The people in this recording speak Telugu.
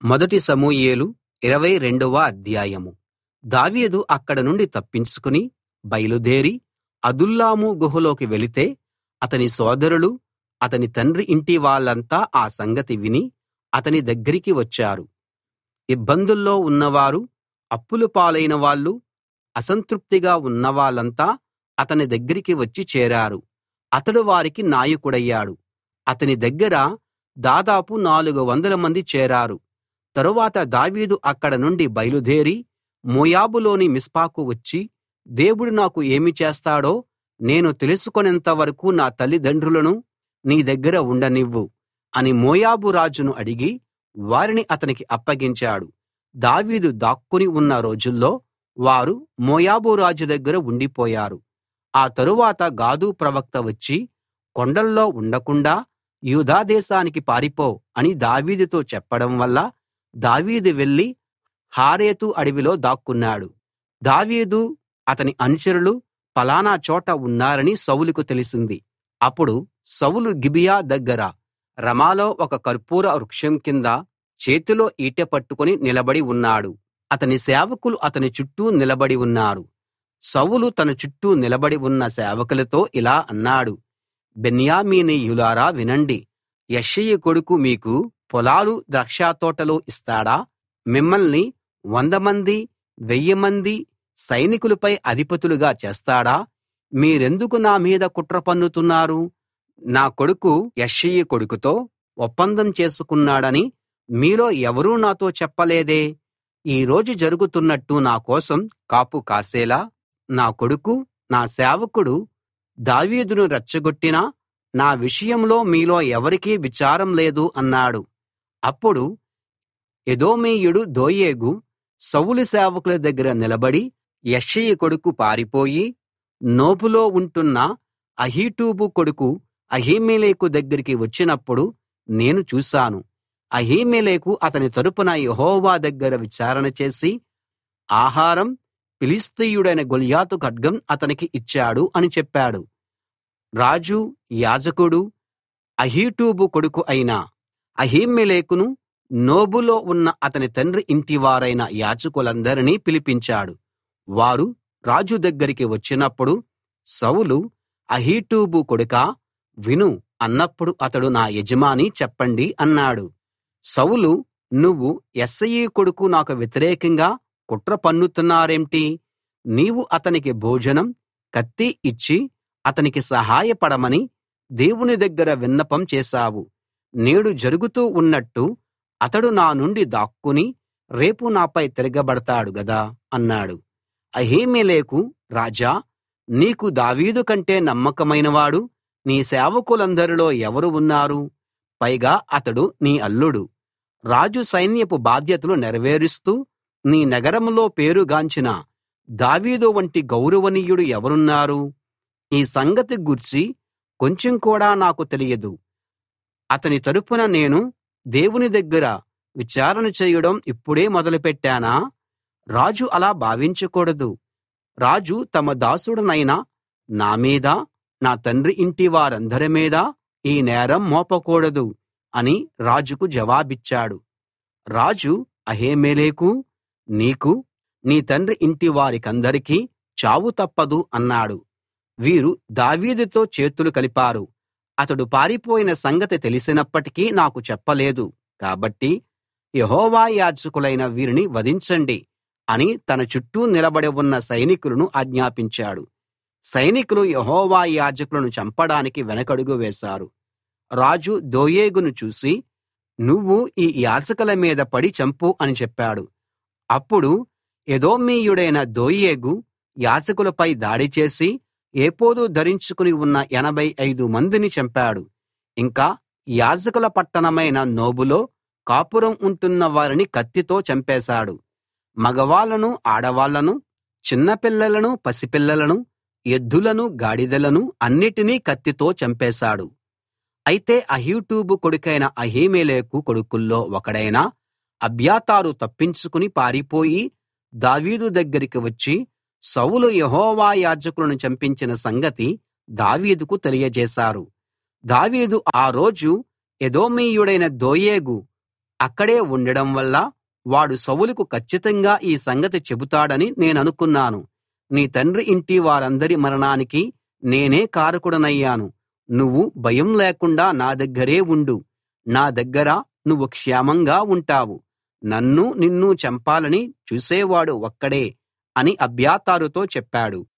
మొదటి సమూయేలు 22వ అధ్యాయం. దావీదు అక్కడ నుండి తప్పించుకుని బయలుదేరి అదుల్లాము గుహలోకి వెళితే అతని సోదరులు అతని తండ్రి ఇంటి వాళ్ళంతా ఆ సంగతి విని అతని దగ్గరికి వచ్చారు. ఇబ్బందుల్లో ఉన్నవారు, అప్పుల పాలైన వాళ్ళు, అసంతృప్తిగా ఉన్నవాళ్ళంతా అతని దగ్గరికి వచ్చి చేరారు. అతడు వారికి నాయకుడయ్యాడు. అతని దగ్గర దాదాపు 400 మంది చేరారు. తరువాత దావీదు అక్కడ నుండి బయలుదేరి మోయాబులోని మిస్పాకు వచ్చి, దేవుడు నాకు ఏమి చేస్తాడో నేను తెలుసుకొనేంత వరకూ నా తల్లిదండ్రులను నీ దగ్గర ఉండనివ్వు అని మోయాబు రాజును అడిగి వారిని అతనికి అప్పగించాడు. దావీదు దాక్కుని ఉన్న రోజుల్లో వారు మోయాబు రాజు దగ్గర ఉండిపోయారు. ఆ తరువాత గాదు ప్రవక్త వచ్చి, కొండల్లో ఉండకుండా యూదా దేశానికి పారిపో అని దావీదుతో చెప్పడం వల్ల దావీదు వెళ్లి హారెతు అడవిలో దాక్కున్నాడు. దావీదు అతని అనుచరులు ఫలానా చోట ఉన్నారని సౌలుకు తెలిసింది. అప్పుడు సౌలు గిబియా దగ్గర రమాలో ఒక కర్పూర వృక్షం కింద చేతిలో ఈటె పట్టుకుని నిలబడి ఉన్నాడు. అతని సేవకులు అతని చుట్టూ నిలబడి ఉన్నారు. సౌలు తన చుట్టూ నిలబడి ఉన్న సేవకులతో ఇలా అన్నాడు: బెన్యామీనీయులారా వినండి. యెష్షయి కొడుకు మీకు పొలాలు, ద్రాక్షతోటలు ఇస్తాడా? మిమ్మల్ని 100 మంది, 1000 మంది సైనికులపై అధిపతులుగా చేస్తాడా? మీరెందుకు నా మీద కుట్ర పన్నుతున్నారు? నా కొడుకు యెష్షయి కొడుకుతో ఒప్పందం చేసుకున్నాడని మీలో ఎవరూ నాతో చెప్పలేదే? ఈ రోజు జరుగుతున్నట్టు నా కోసం కాపు కాసేలా నా కొడుకు, నా సేవకుడు దావీదును రెచ్చగొట్టినా నా విషయంలో మీలో ఎవరికీ విచారం లేదు అన్నాడు. అప్పుడు ఎదోమీయుడు దోయేగు సౌలు సేవకుల దగ్గర నిలబడి, యెష్షయి కొడుకు పారిపోయి నోబులో ఉంటున్న అహీటూబు కొడుకు అహీమెలెకు దగ్గరికి వచ్చినప్పుడు నేను చూశాను. అహీమెలెకు అతని తరపున యెహోవా దగ్గర విచారణ చేసి ఆహారం, ఫిలిష్తీయుడైన గొల్యాతు ఖడ్గం అతనికి ఇచ్చాడు అని చెప్పాడు. రాజు, యాజకుడు, అహీటూబు కొడుకు అయిన అహీమెలెకును, నోబులో ఉన్న అతని తండ్రి ఇంటివారైన యాజకులందరినీ పిలిపించాడు. వారు రాజు దగ్గరికి వచ్చినప్పుడు సౌలు, అహీటూబు కొడుకా, విను అన్నప్పుడు అతడు, నా యజమానీ చెప్పండి అన్నాడు. సౌలు, నువ్వు యెష్షయి కొడుకు నాకు వ్యతిరేకంగా కుట్ర పన్నుతున్నారేంటి? నీవు అతనికి భోజనం, కత్తి ఇచ్చి అతనికి సహాయపడమని దేవుని దగ్గర విన్నపం చేశావు. నేడు జరుగుతూ ఉన్నట్టు అతడు నా నుండి దాక్కుని రేపు నాపై తిరగబడతాడు గదా అన్నాడు. అహీమెలెకు, రాజా, నీకు దావీదు కంటే నమ్మకమైనవాడు నీ సేవకులందరిలో ఎవరు ఉన్నారు? పైగా అతడు నీ అల్లుడు. రాజు సైన్యపు బాధ్యతలు నెరవేరుస్తూ నీ నగరంలో పేరుగాంచిన దావీదు వంటి గౌరవనీయుడు ఎవరున్నారు? ఈ సంగతి గూర్చి కొంచెం కూడా నాకు తెలియదు. అతని తరపున నేను దేవుని దగ్గర విచారణ చేయడం ఇప్పుడే మొదలుపెట్టానా? రాజు అలా భావించకూడదు. రాజు తమ దాసుడనైన నా మీద, నా తండ్రి ఇంటి వారందరి మీద ఈ నేరం మోపకూడదు అని రాజుకు జవాబిచ్చాడు. రాజు అహీమెలెకూ, నీకు, నీ తండ్రి ఇంటి వారికందరికీ చావు తప్పదు అన్నాడు. వీరు దావీదుతో చేతులు కలిపారు. అతడు పారిపోయిన సంగతి తెలిసినప్పటికీ నాకు చెప్పలేదు. కాబట్టి యెహోవా యాజకులైన వీరిని వధించండి అని తన చుట్టూ నిలబడి ఉన్న సైనికులను ఆజ్ఞాపించాడు. సైనికులు యెహోవా యాజకులను చంపడానికి వెనకడుగు వేశారు. రాజు దోయేగును చూసి, నువ్వు ఈ యాజకుల మీద పడి చంపు అని చెప్పాడు. అప్పుడు ఎదోమీయుడైన దోయేగు యాజకులపై దాడి చేసి ఏఫోదు ధరించుకుని ఉన్న 85 మందిని చంపాడు. ఇంకా యాజకుల పట్టణమైన నోబులో కాపురం ఉంటున్న వారిని కత్తితో చంపేశాడు. మగవాళ్ళను, ఆడవాళ్ళను, చిన్నపిల్లలను, పసిపిల్లలను, ఎద్దులను, గాడిదలను అన్నిటినీ కత్తితో చంపేశాడు. అయితే అహీటూబు కొడుకైన అహీమెలెకు కొడుకుల్లో ఒకడైన అబ్యాతారు తప్పించుకుని పారిపోయి దావీదు దగ్గరికి వచ్చి సౌలు యెహోవా యాజకులను చంపించిన సంగతి దావీదుకు తెలియజేశారు. దావీదు ఆ రోజు ఎదోమీయుడైన దోయేగు అక్కడే ఉండడం వల్ల వాడు సౌలుకు కచ్చితంగా ఈ సంగతి చెబుతాడని నేననుకున్నాను. నీ తండ్రి ఇంటి వారందరి మరణానికి నేనే కారకుడనయ్యాను. నువ్వు భయం లేకుండా నా దగ్గరే ఉండు. నా దగ్గర నువ్వు క్షేమంగా ఉంటావు. నన్నూ నిన్నూ చంపాలని చూసేవాడు ఒక్కడే అని అబ్యాతారుతో చెప్పాడు.